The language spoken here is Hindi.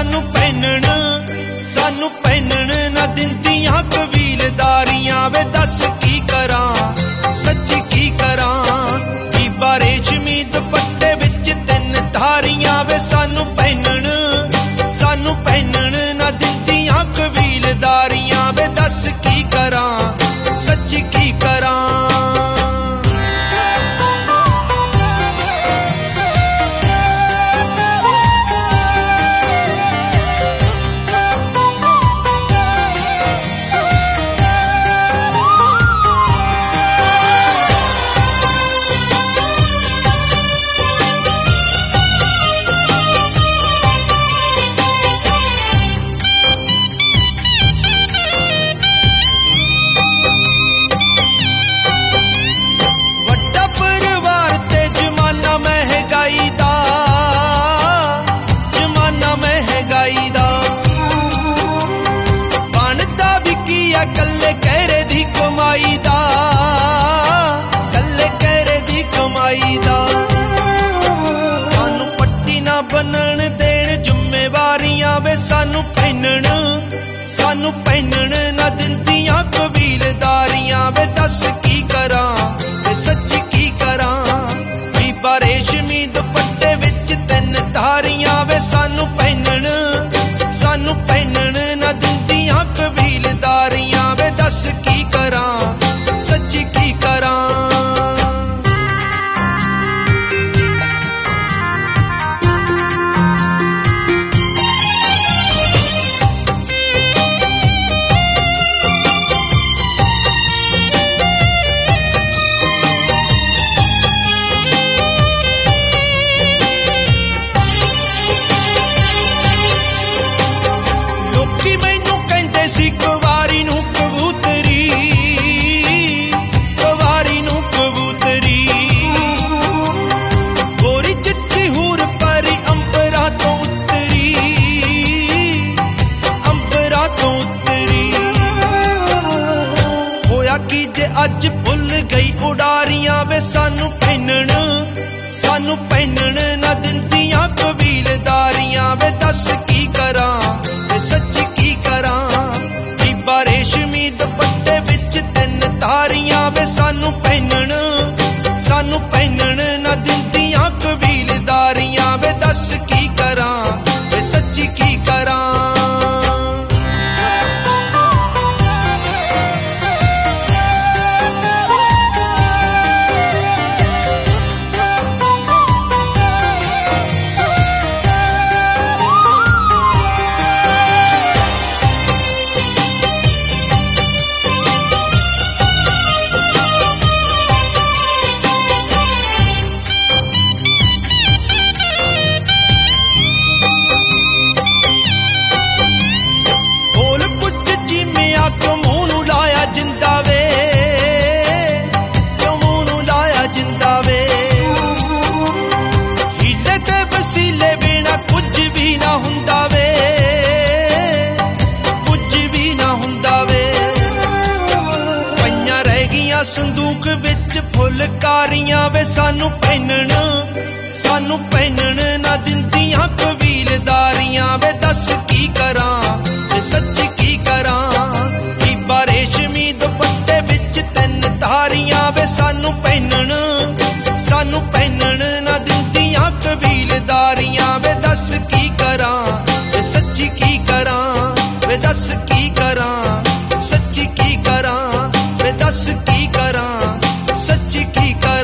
सानू पहनण ना दिंदियां कबीलदारियां वे दस की करां सच्ची की करां की रेशमी दुपट्टे विच तीन धारियां वे सानू पहनण ना दिंदियां कबीलदारियां वे दस की करां सच्ची की करां। सानू पट्टी ना बनन देण जिम्मेवारियां वे सानू पहनण ना दिंदियां कबीलदारियां वे दस की करां वे सच्ची की करां बीबा रेशमी दुपट्टे विच तीन धारियां वे सानू पहनण ना दिंदियां कबीलदारियां वे दस की करां सच्ची की करां। अज भुल गई उडारियां वे सानू पहनण ना दिंदियां कबीलदारियां वे दस की करां वे सच की करां बीबा रेशमी दुपट्टे विच तीन धारियां वे सानू पहनण ना दिंदियां कबीलदारियां वे दस की करां वे सच की करां। संदूक विच फुलकारियां वे सानू पहनण ना दिंदियां कबीलदारियां वे दस की करां वे सच की करां बीबा रेशमी दुपट्टे विच तीन धारियां वे सानू पहनण ना दिंदियां कबीलदारियां वे दस की करां वे सच की करां वे दस की करां सच की करां वे दस की करां सच्ची की करां।